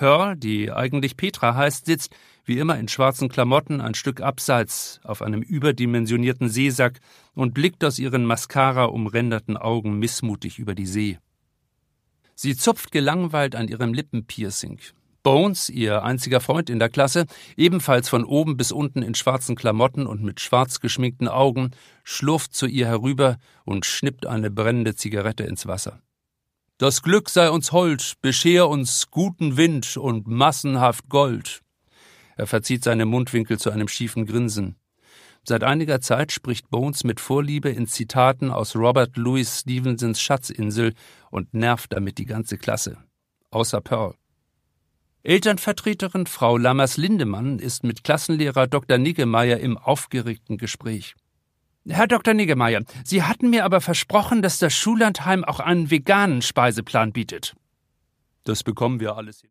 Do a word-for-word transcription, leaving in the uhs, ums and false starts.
Pearl, die eigentlich Petra heißt, sitzt, wie immer in schwarzen Klamotten, ein Stück abseits auf einem überdimensionierten Seesack und blickt aus ihren Mascara-umränderten Augen missmutig über die See. Sie zupft gelangweilt an ihrem Lippenpiercing. Bones, ihr einziger Freund in der Klasse, ebenfalls von oben bis unten in schwarzen Klamotten und mit schwarz geschminkten Augen, schlurft zu ihr herüber und schnippt eine brennende Zigarette ins Wasser. »Das Glück sei uns hold, bescher uns guten Wind und massenhaft Gold.« Er verzieht seine Mundwinkel zu einem schiefen Grinsen. Seit einiger Zeit spricht Bones mit Vorliebe in Zitaten aus Robert Louis Stevensons Schatzinsel und nervt damit die ganze Klasse. Außer Pearl. Elternvertreterin Frau Lammers-Lindemann ist mit Klassenlehrer Doktor Niggemeier im aufgeregten Gespräch. »Herr Doktor Niggemeier, Sie hatten mir aber versprochen, dass das Schullandheim auch einen veganen Speiseplan bietet.« »Das bekommen wir alles hin.«